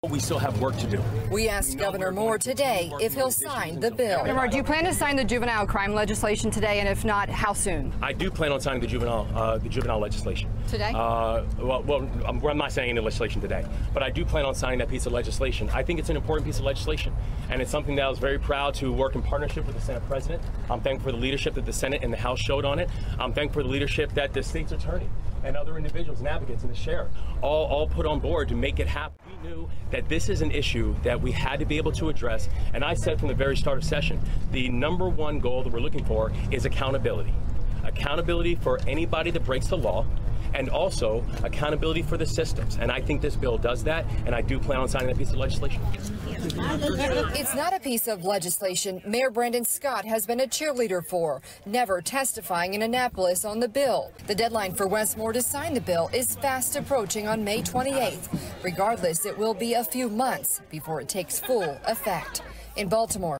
We still have work to do. We asked Governor Moore today if he'll sign the bill. Governor Moore, do you plan to sign the juvenile crime legislation today, and if not, how soon? I do plan on signing the juvenile legislation. Today? I'm not signing the legislation today, but I do plan on signing that piece of legislation. I think it's an important piece of legislation, and it's something that I was very proud to work in partnership with the Senate President. I'm thankful for the leadership that the Senate and the House showed on it. I'm thankful for the leadership that the state's attorney and other individuals and advocates and the sheriff all put on board to make it happen. We knew that this is an issue that we had to be able to address, and I said from the very start of session, the number one goal that we're looking for is accountability. Accountability for anybody that breaks the law, and also accountability for the systems. And I think this bill does that, and I do plan on signing that piece of legislation. It's not a piece of legislation Mayor Brandon Scott has been a cheerleader for, never testifying in Annapolis on the bill. The deadline for Wes Moore to sign the bill is fast approaching on May 28th. Regardless, it will be a few months before it takes full effect. In Baltimore,